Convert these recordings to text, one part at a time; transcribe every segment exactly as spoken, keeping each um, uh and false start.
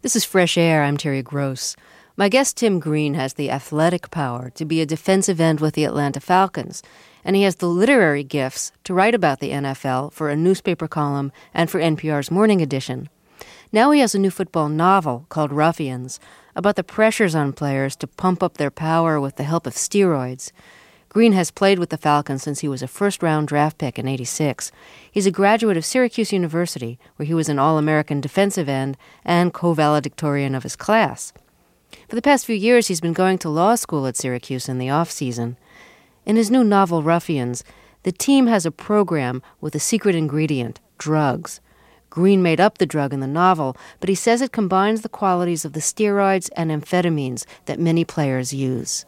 This is Fresh Air. I'm Terry Gross. My guest Tim Green has the athletic power to be a defensive end with the Atlanta Falcons, and he has the literary gifts to write about the N F L for a newspaper column and for N P R's Morning Edition. Now he has a new football novel called Ruffians about the pressures on players to pump up their power with the help of steroids. Green has played with the Falcons since he was a first-round draft pick in eighty-six. He's a graduate of Syracuse University, where he was an All-American defensive end and co-valedictorian of his class. For the past few years, he's been going to law school at Syracuse in the off-season. In his new novel, Ruffians, the team has a program with a secret ingredient, drugs. Green made up the drug in the novel, but he says it combines the qualities of the steroids and amphetamines that many players use.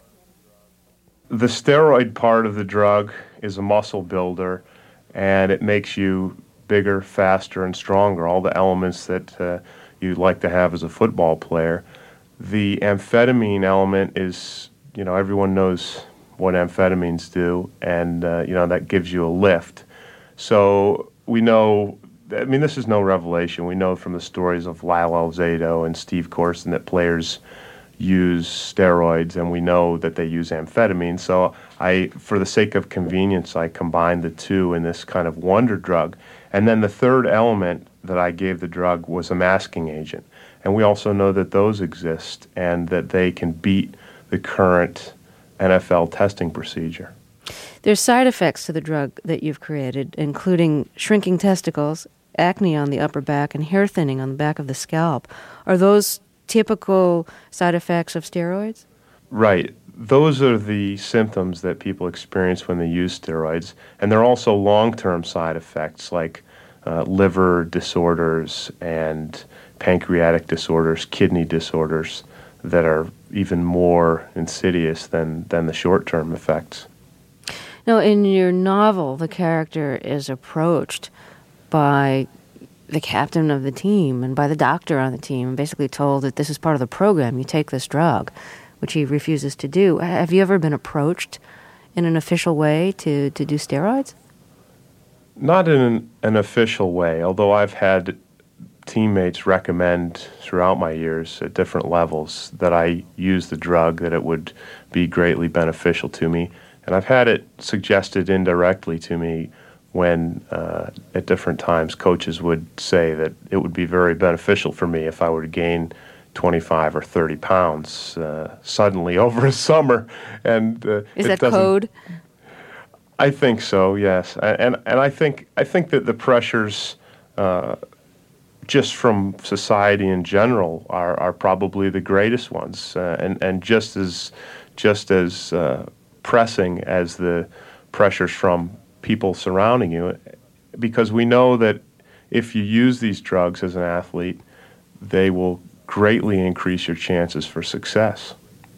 The steroid part of the drug is a muscle builder, and it makes you bigger, faster, and stronger, all the elements that uh, you'd like to have as a football player. The amphetamine element is, you know, everyone knows what amphetamines do, and, uh, you know, that gives you a lift. So we know, I mean, this is no revelation. We know from the stories of Lyle Alzado and Steve Corson that players use steroids, and we know that they use amphetamine. So I, for the sake of convenience, I combined the two in this kind of wonder drug. And then the third element that I gave the drug was a masking agent. And we also know that those exist and that they can beat the current N F L testing procedure. There's side effects to the drug that you've created, including shrinking testicles, acne on the upper back, and hair thinning on the back of the scalp. Are those typical side effects of steroids? Right. Those are the symptoms that people experience when they use steroids. And there are also long-term side effects like uh, liver disorders and pancreatic disorders, kidney disorders that are even more insidious than, than the short-term effects. Now, in your novel, the character is approached by the captain of the team and by the doctor on the team, and basically told that this is part of the program, you take this drug, which he refuses to do. Have you ever been approached in an official way to, to do steroids? Not in an, an official way, although I've had teammates recommend throughout my years at different levels that I use the drug, that it would be greatly beneficial to me. And I've had it suggested indirectly to me when uh, at different times coaches would say that it would be very beneficial for me if I were to gain twenty-five or thirty pounds uh, suddenly over a summer. And uh, is that code? I think so, yes. And and I think I think that the pressures uh, just from society in general are, are probably the greatest ones, uh, and and just as just as uh, pressing as the pressures from people surrounding you, because we know that if you use these drugs as an athlete, they will greatly increase your chances for success.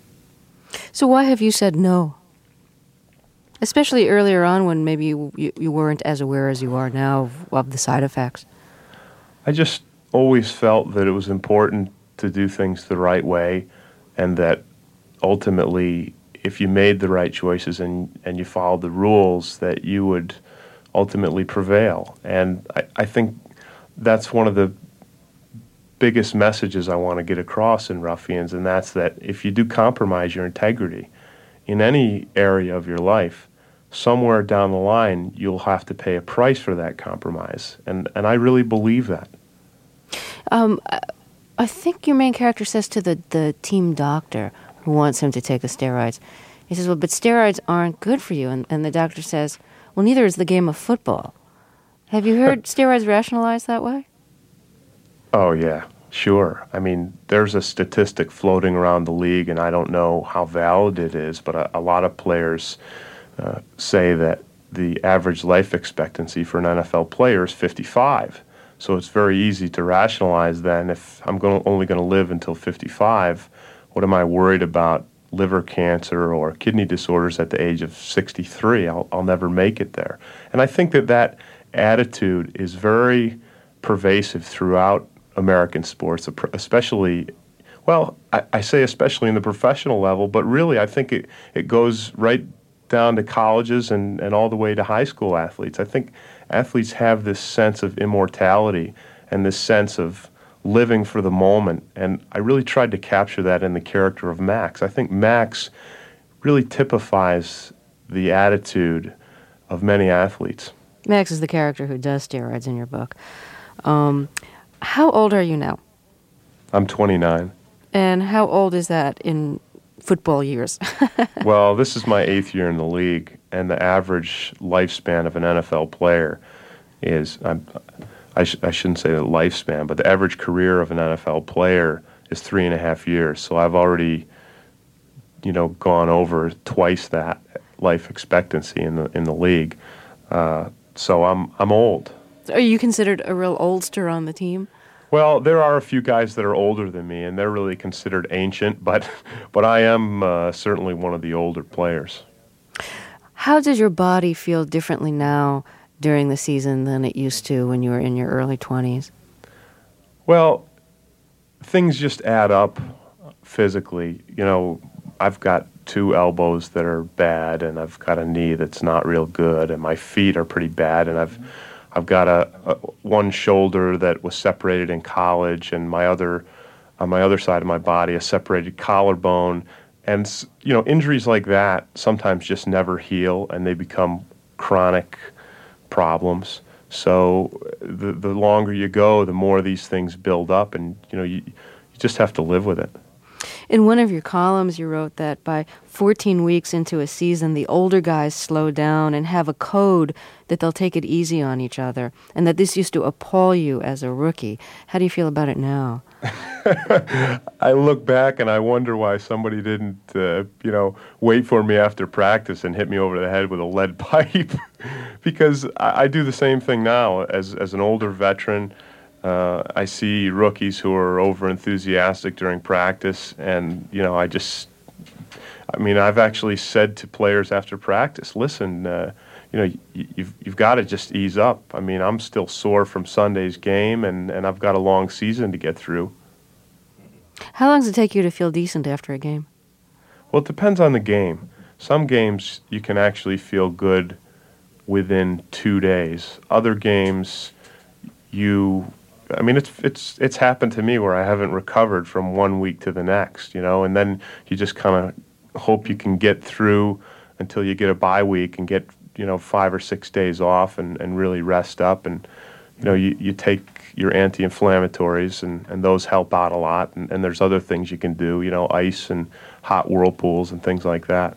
So why have you said no? Especially earlier on when maybe you, you, you weren't as aware as you are now of, of the side effects. I just always felt that it was important to do things the right way, and that ultimately if you made the right choices and, and you followed the rules, that you would ultimately prevail. And I, I think that's one of the biggest messages I want to get across in Ruffians, and that's that if you do compromise your integrity in any area of your life, somewhere down the line you'll have to pay a price for that compromise. And, and I really believe that. Um, I think your main character says to the, the team doctor who wants him to take the steroids, he says, well, but steroids aren't good for you. And, and the doctor says, well, neither is the game of football. Have you heard steroids rationalized that way? Oh, yeah, sure. I mean, there's a statistic floating around the league, and I don't know how valid it is, but a, a lot of players uh, say that the average life expectancy for an N F L player is fifty-five. So it's very easy to rationalize then, if I'm going only going to live until fifty-five, what am I worried about liver cancer or kidney disorders at the age of sixty-three? I'll, I'll never make it there. And I think that that attitude is very pervasive throughout American sports, especially, well, I, I say especially in the professional level, but really I think it, it goes right down to colleges and, and all the way to high school athletes. I think athletes have this sense of immortality and this sense of living for the moment. And I really tried to capture that in the character of Max. I think Max really typifies the attitude of many athletes. Max is the character who does steroids in your book. Um, how old are you now? I'm twenty-nine. And how old is that in football years? Well, this is my eighth year in the league, and the average lifespan of an N F L player is, I'm, I, sh- I shouldn't say the lifespan, but the average career of an N F L player is three and a half years. So I've already, you know, gone over twice that life expectancy in the in the league. Uh, so I'm I'm old. Are you considered a real oldster on the team? Well, there are a few guys that are older than me, and they're really considered ancient, but but I am uh, certainly one of the older players. How does your body feel differently now during the season than it used to when you were in your early twenties? Well, things just add up physically. You know, I've got two elbows that are bad, and I've got a knee that's not real good, and my feet are pretty bad, and I've I've got a, a one shoulder that was separated in college, and my other on my other side of my body a separated collarbone, and you know, injuries like that sometimes just never heal, and they become chronic problems. So the the longer you go, the more these things build up, and you know, you you just have to live with it. In one of your columns, you wrote that by fourteen weeks into a season, the older guys slow down and have a code that they'll take it easy on each other, and that this used to appall you as a rookie. How do you feel about it now? I look back and I wonder why somebody didn't, uh, you know, wait for me after practice and hit me over the head with a lead pipe, because I, I do the same thing now as as an older veteran. Uh, I see rookies who are over-enthusiastic during practice, and, you know, I just, I mean, I've actually said to players after practice, listen, uh, you know, y- you've you've got to just ease up. I mean, I'm still sore from Sunday's game, and, and I've got a long season to get through. How long does it take you to feel decent after a game? Well, it depends on the game. Some games you can actually feel good within two days. Other games, you... I mean, it's it's it's happened to me where I haven't recovered from one week to the next, you know, and then you just kind of hope you can get through until you get a bye week and get, you know, five or six days off and, and really rest up. And, you know, you, you take your anti-inflammatories, and, and those help out a lot. And, and there's other things you can do, you know, ice and hot whirlpools and things like that.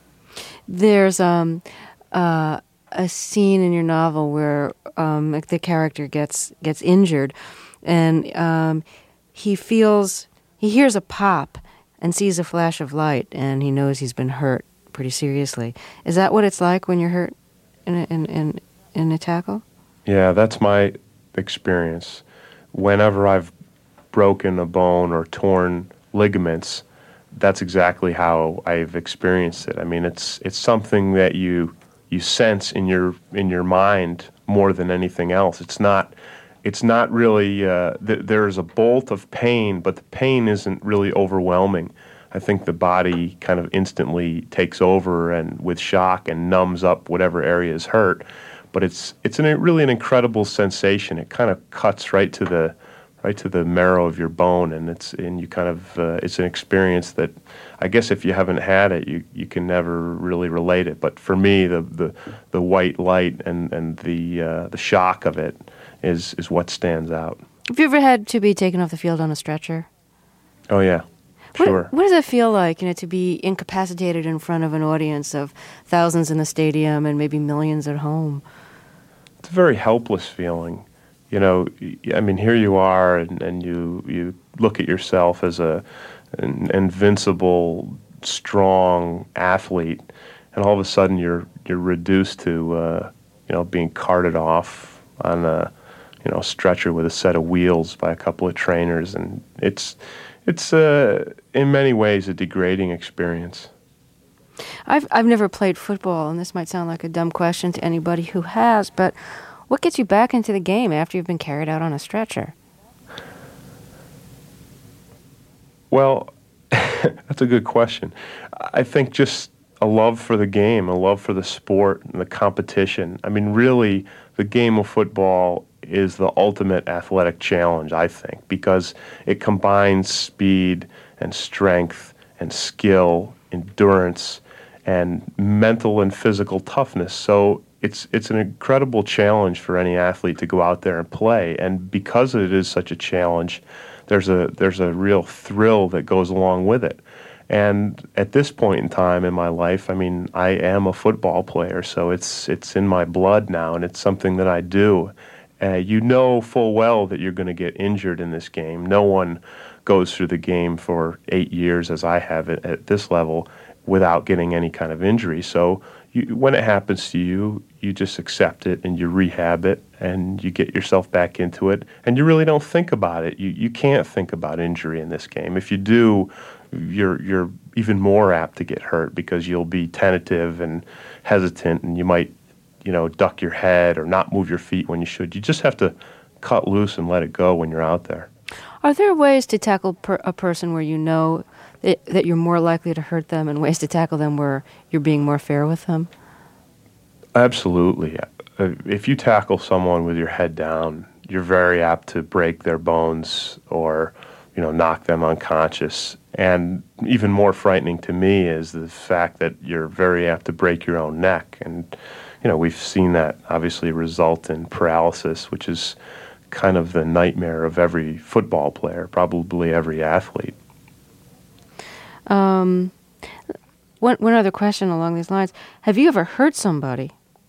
There's um, uh, a scene in your novel where um, the character gets gets injured, and um, he feels he hears a pop and sees a flash of light, and he knows he's been hurt pretty seriously. Is that what it's like when you're hurt in a, in in, in a tackle? Yeah, that's my experience. Whenever I've broken a bone or torn ligaments, that's exactly how I've experienced it. I mean, it's it's something that you you sense in your in your mind more than anything else. It's not it's not really uh, th- there's a bolt of pain, but the pain isn't really overwhelming. I think the body kind of instantly takes over and with shock and numbs up whatever area is hurt. But it's it's an, really an incredible sensation. It kind of cuts right to the right to the marrow of your bone, and it's and you kind of uh, it's an experience that I guess if you haven't had it, you, you can never really relate it. But for me, the the, the white light and and the uh, the shock of it is is what stands out. Have you ever had to be taken off the field on a stretcher? Oh yeah, what, sure. What does it feel like, you know, to be incapacitated in front of an audience of thousands in the stadium and maybe millions at home? It's a very helpless feeling. You know, I mean, here you are, and, and you you look at yourself as a an invincible, strong athlete, and all of a sudden you're you're reduced to uh, you know being carted off on a you know stretcher with a set of wheels by a couple of trainers, and it's it's uh, in many ways a degrading experience. I've I've never played football, and this might sound like a dumb question to anybody who has, but what gets you back into the game after you've been carried out on a stretcher? Well, that's a good question. I think just a love for the game, a love for the sport and the competition. I mean, really, the game of football is the ultimate athletic challenge, I think, because it combines speed and strength and skill, endurance, and mental and physical toughness. So it's it's an incredible challenge for any athlete to go out there and play. And because it is such a challenge, there's a there's a real thrill that goes along with it. And at this point in time in my life, I mean, I am a football player, so it's it's in my blood now, and it's something that I do. Uh, you know full well that you're going to get injured in this game. No one goes through the game for eight years, as I have at, at this level, without getting any kind of injury. So you, when it happens to you, you just accept it and you rehab it and you get yourself back into it, and you really don't think about it. You you can't think about injury in this game. If you do, you're you're even more apt to get hurt because you'll be tentative and hesitant, and you might, you know, duck your head or not move your feet when you should. You just have to cut loose and let it go when you're out there. Are there ways to tackle per- a person where you know that, that you're more likely to hurt them, and ways to tackle them where you're being more fair with them? Absolutely. Uh, If you tackle someone with your head down, you're very apt to break their bones or, you know, knock them unconscious. And even more frightening to me is the fact that you're very apt to break your own neck. And, you know, we've seen that obviously result in paralysis, which is kind of the nightmare of every football player, probably every athlete. Um, one, one other question along these lines. Have you ever hurt somebody?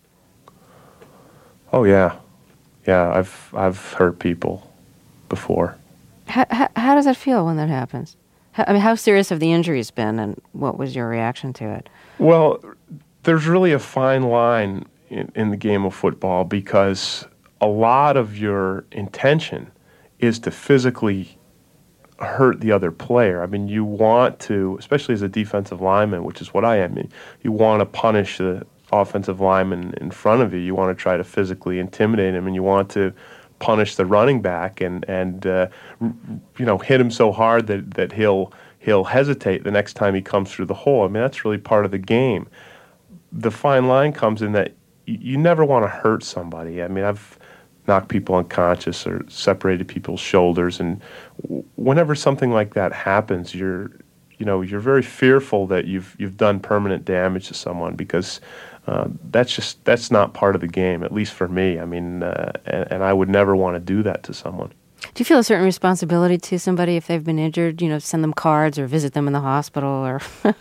Oh, yeah. Yeah, I've I've hurt people before. How, how, how does that feel when that happens? How, I mean, how serious have the injuries been, and what was your reaction to it? Well, there's really a fine line in, in the game of football, because a lot of your intention is to physically hurt the other player. I mean, you want to, especially as a defensive lineman, which is what I am, you want to punish the offensive lineman in front of you. You want to try to physically intimidate him, and you want to punish the running back and and uh, you know, hit him so hard that that he'll he'll hesitate the next time he comes through the hole. I mean, that's really part of the game. The fine line comes in that y- you never want to hurt somebody. I mean, I've knocked people unconscious or separated people's shoulders, and w- whenever something like that happens, you're you know you're very fearful that you've you've done permanent damage to someone, because Uh, that's just that's not part of the game, at least for me. I mean, uh, and, and I would never want to do that to someone. Do you feel a certain responsibility to somebody if they've been injured? You know, send them cards or visit them in the hospital, or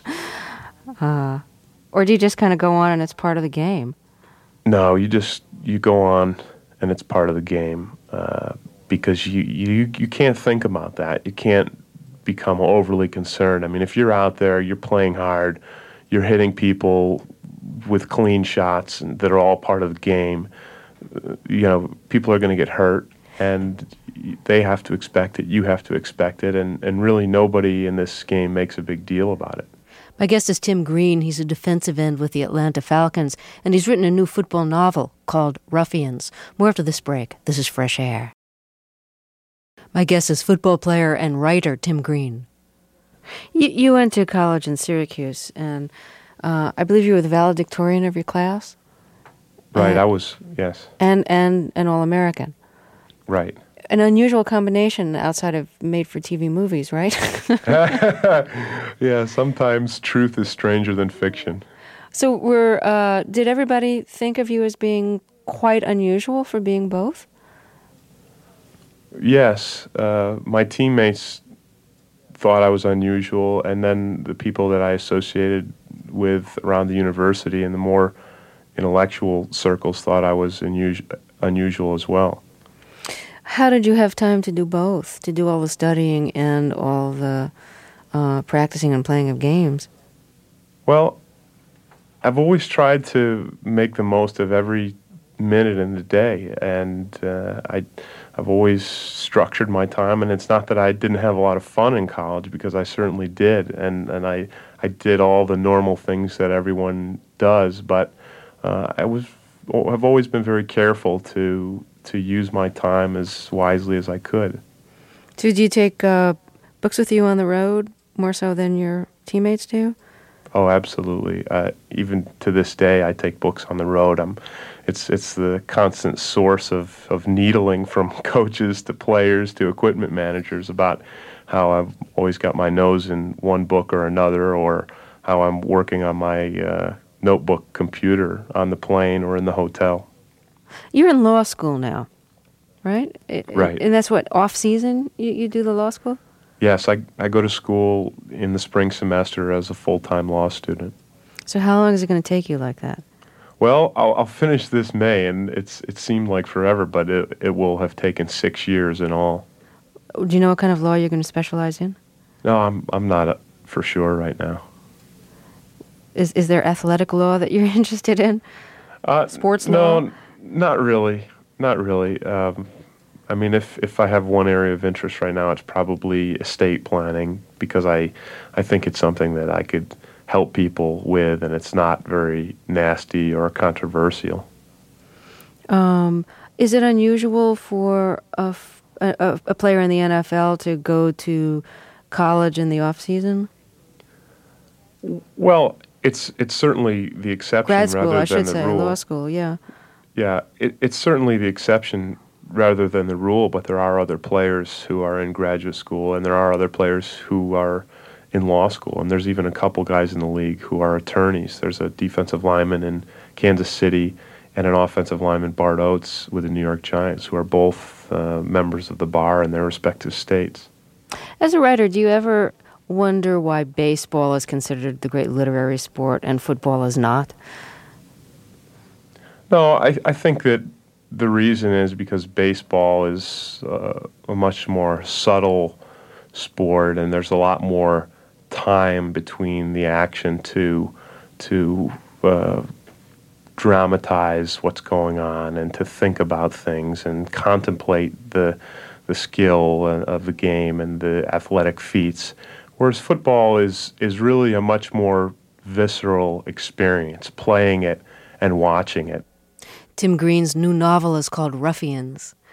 uh, or do you just kind of go on and it's part of the game? No, you just you go on and it's part of the game, uh, because you, you you can't think about that. You can't become overly concerned. I mean, if you're out there, you're playing hard, you're hitting people with clean shots, and that are all part of the game. Uh, you know, people are going to get hurt, and they have to expect it. You have to expect it, and, and really nobody in this game makes a big deal about it. My guest is Tim Green. He's a defensive end with the Atlanta Falcons, and he's written a new football novel called Ruffians. More after this break. This is Fresh Air. My guest is football player and writer Tim Green. You, you went to college in Syracuse, and Uh, I believe you were the valedictorian of your class? Right, uh, I was, yes. And, and an All-American. Right. An unusual combination outside of made-for-T V movies, right? Yeah, sometimes truth is stranger than fiction. So were, uh, did everybody think of you as being quite unusual for being both? Yes, uh, my teammates thought I was unusual, and then the people that I associated with around the university and the more intellectual circles thought I was unusual, unusual as well. How did you have time to do both, to do all the studying and all the uh, practicing and playing of games? Well, I've always tried to make the most of every minute in the day, and uh, I, I've always structured my time, and it's not that I didn't have a lot of fun in college, because I certainly did, and, and I, I did all the normal things that everyone does, but uh, I was, I've always been very careful to to use my time as wisely as I could. So do you take uh, books with you on the road more so than your teammates do? Oh, absolutely. Uh, even to this day, I take books on the road. I'm, it's it's the constant source of, of needling from coaches to players to equipment managers about how I've always got my nose in one book or another, or how I'm working on my uh, notebook computer on the plane or in the hotel. You're in law school now, right? Right. And that's what, off season you, you do the law school? Yes, I, I go to school in the spring semester as a full-time law student. So how long is it going to take you like that? Well, I'll, I'll finish this May, and it's it seemed like forever, but it, it will have taken six years in all. Do you know what kind of law you're going to specialize in? No, I'm I'm not uh, for sure right now. Is is there athletic law that you're interested in? Uh, Sports no, law? No, not really. Not really. Um, I mean, if, if I have one area of interest right now, it's probably estate planning, because I, I think it's something that I could help people with, and it's not very nasty or controversial. Um, is it unusual for a, f- a, a player in the N F L to go to college in the off season? Well, it's it's certainly the exception Grad school, rather I than should the say, rule. law school, yeah. Yeah, it, it's certainly the exception rather than the rule, but there are other players who are in graduate school, and there are other players who are in law school, and there's even a couple guys in the league who are attorneys. There's a defensive lineman in Kansas City and an offensive lineman, Bart Oates, with the New York Giants, who are both uh, members of the bar in their respective states. As a writer, do you ever wonder why baseball is considered the great literary sport and football is not? No, I, I think that the reason is because baseball is uh, a much more subtle sport, and there's a lot more time between the action to to uh, dramatize what's going on and to think about things and contemplate the the skill of the game and the athletic feats. Whereas football is is really a much more visceral experience, playing it and watching it. Tim Green's new novel is called Ruffians.